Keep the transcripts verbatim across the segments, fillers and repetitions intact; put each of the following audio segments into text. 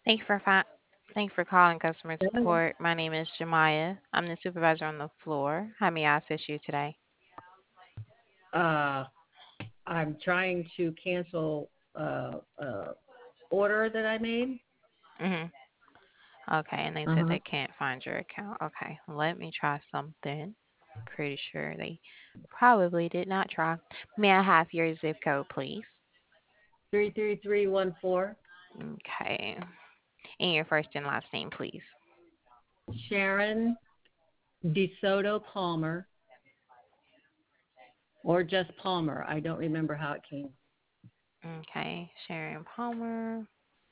Thank you for fi- thank you for calling customer support. My name is Jemiah. I'm the supervisor on the floor. How may I assist you today? Uh, I'm trying to cancel uh, uh, order that I made. Mhm. Okay, and they Uh said huh. they can't find your account. Okay, let me try something. Pretty sure they probably did not try. May I have your zip code, please? Three three three one four. Okay, and your first and last name, please. Sharon DeSoto Palmer, or just Palmer. I don't remember how it came. Okay, Sharon Palmer.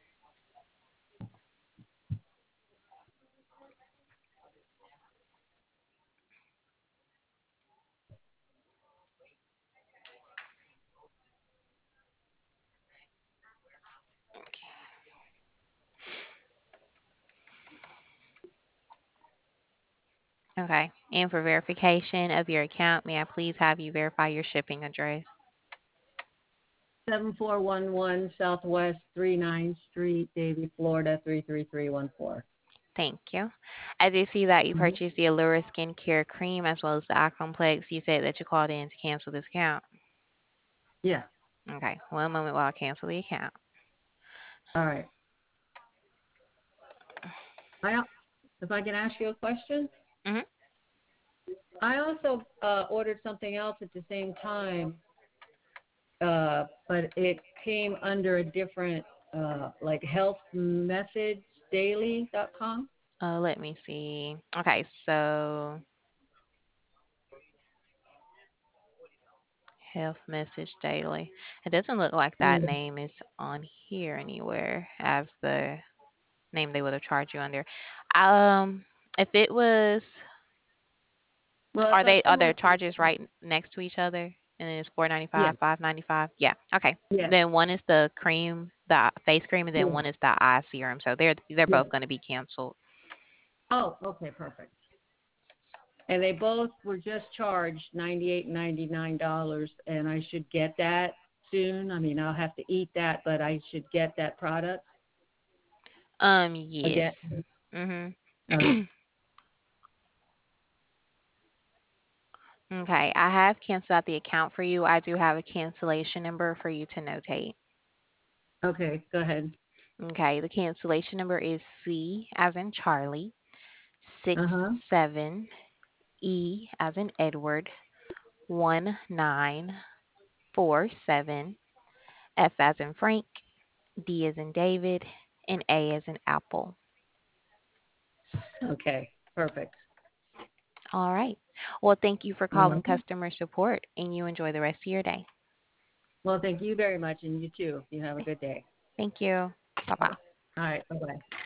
Okay, and for verification of your account, may I please have you verify your shipping address? Seven four one one Southwest Three Nine Street, Davie, Florida three three three one four. Thank you. I do see that you Mm-hmm. purchased the Allura skincare cream as well as the eye complex. You said that you called in to cancel this account. Yeah. Okay, one moment while I cancel the account. All right. I, if I can ask you a question, Mhm. I also uh, ordered something else at the same time, uh, but it came under a different, uh, like health message daily dot com. Uh, let me see. Okay, so health message daily. It doesn't look like that Mm. name is on here anywhere as the name they would have charged you under. Um, if it was, Well, are it's like they are someone. their charges right next to each other? And then it's four ninety Yeah. five, five ninety five. Yeah. Okay. Yeah. Then one is the cream, the face cream, and then Yeah. one is the eye serum. So they're they're Yeah. both going to be canceled. Oh, okay, perfect. And they both were just charged ninety eight ninety nine dollars, and I should get that soon. I mean, I'll have to eat that, but I should get that product Um. Yes. again. Mhm. All right. Okay. I have canceled out the account for you. I do have a cancellation number for you to notate. Okay, go ahead. Okay. The cancellation number is C as in Charlie six Uh huh. seven E as in Edward one nine four seven F as in Frank, D as in David, and A as in Apple. Okay, perfect. All right. Well, thank you for calling Uh-huh. customer support, and you enjoy the rest of your day. Well, thank you very much, and you too. You have a good day. Thank you. Bye bye. All right, bye bye.